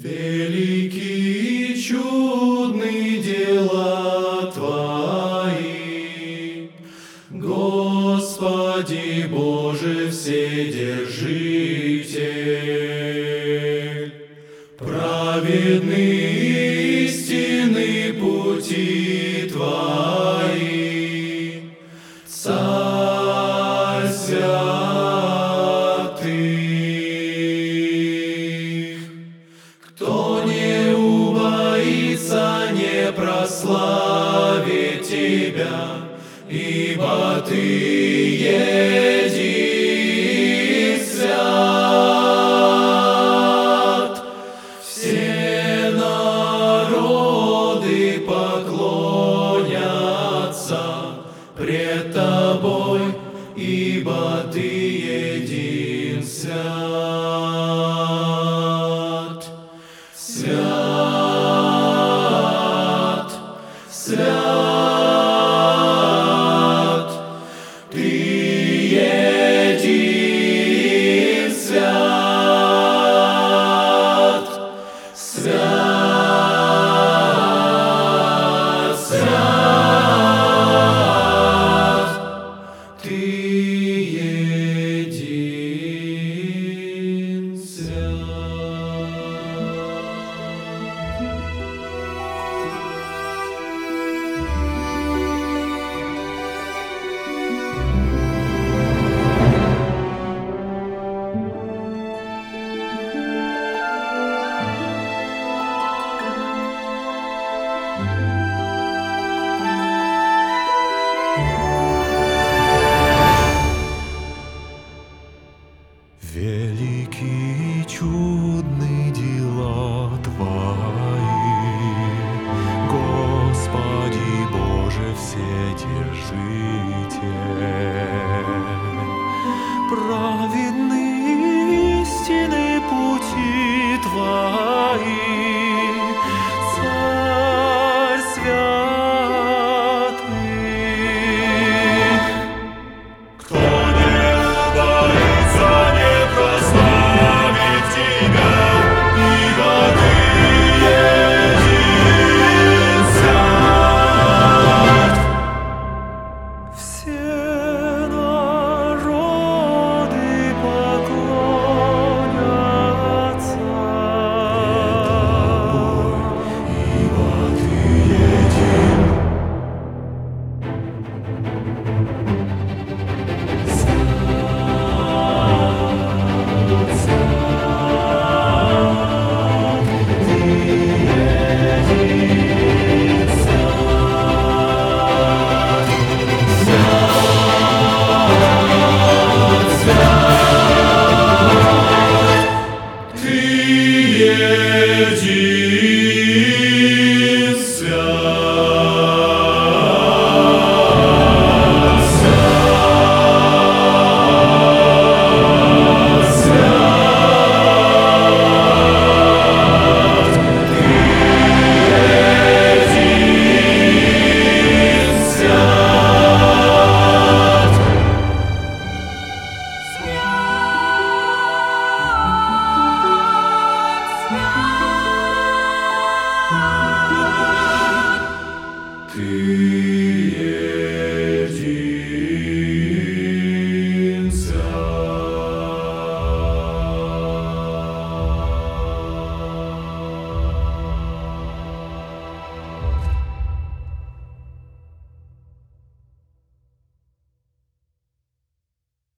Велики и чудны дела Твои, Господи Боже Вседержитель. Праведны истинны пути Твои, Царь святых. Кто не убоится, не прославит Тебя, ибо Ты един свят. Все народы поклонятся пред Тобой, ибо Ты един свят. Свят, свят, Ты един свят. Свят, свят, Ты един свят. Велики и чудны дела Твои, Господи Боже Вседержитель. Праведны истины пути Твои, Царь святых. Кто не убоится, не прославит Тебя, ибо Ты един свят. Все народы поклонятся пред Тобой, ибо Ты един Ты